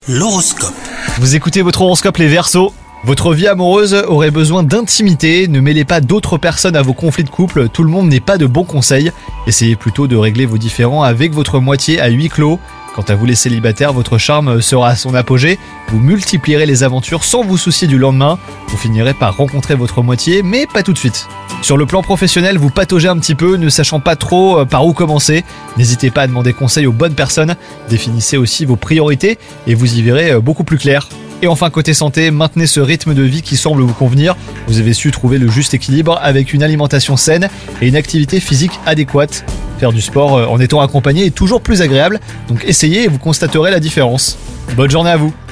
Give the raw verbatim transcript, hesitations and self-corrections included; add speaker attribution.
Speaker 1: L'horoscope.
Speaker 2: Vous écoutez votre horoscope les Verseaux. Votre vie amoureuse aurait besoin d'intimité, ne mêlez pas d'autres personnes à vos conflits de couple, tout le monde n'est pas de bons conseils. Essayez plutôt de régler vos différends avec votre moitié à huis clos. Quant à vous les célibataires, votre charme sera à son apogée, vous multiplierez les aventures sans vous soucier du lendemain, vous finirez par rencontrer votre moitié, mais pas tout de suite. Sur le plan professionnel, vous pataugez un petit peu, ne sachant pas trop par où commencer. N'hésitez pas à demander conseil aux bonnes personnes, définissez aussi vos priorités et vous y verrez beaucoup plus clair. Et enfin côté santé, maintenez ce rythme de vie qui semble vous convenir. Vous avez su trouver le juste équilibre avec une alimentation saine et une activité physique adéquate. Faire du sport en étant accompagné est toujours plus agréable, donc essayez et vous constaterez la différence. Bonne journée à vous!